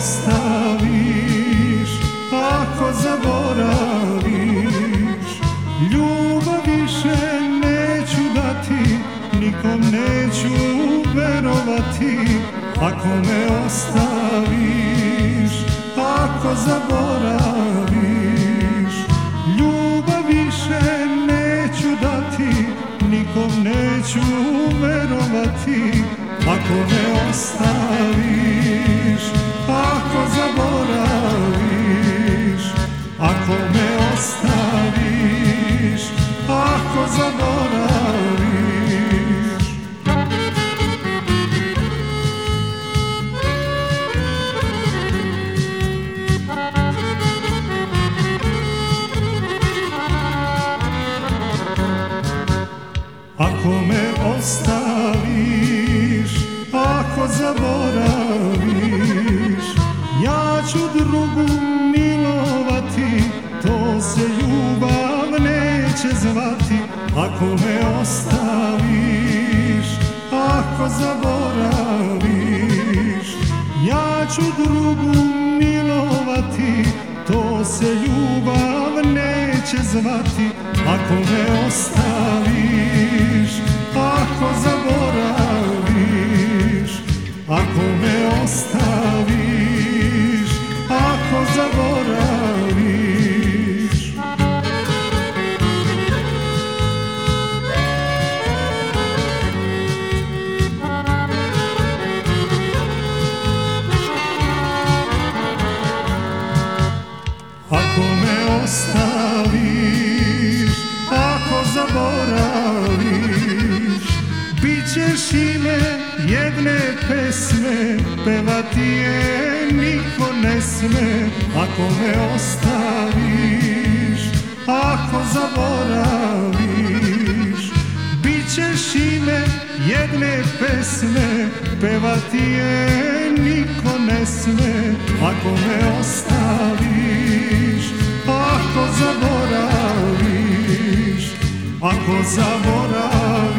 ostaviš, ako zaboraviš, ljubav više neću dati, nikom neću verovati. Ako me ostaviš, ako zaboraviš, ljubav više neću dati, nikom neću verovati. Ako me ostaviš, ako zaboraviš, ako me ostaviš, ako zaboraviš. Ako me ostaviš, ako zaboraviš, ja ću drugu milovati, to se ljubav neće zvati. Ako me ostaviš, ako zaboraviš, ja ću drugu milovati, to se ljubav neće zvati. Ako me ostaviš, ako zaboraviš, ako me ostaviš, ako zaboraviš. Ako me ostaviš, ako zaboraviš, bit ćeš ime jedne pesme, pevati je niko ne sme. Ako me ostaviš, ako zaboraviš, bit ćeš ime jedne pesme, pevati je niko ne sme. Ako me ostaviš, ako zaboraviš, ako zaboraviš,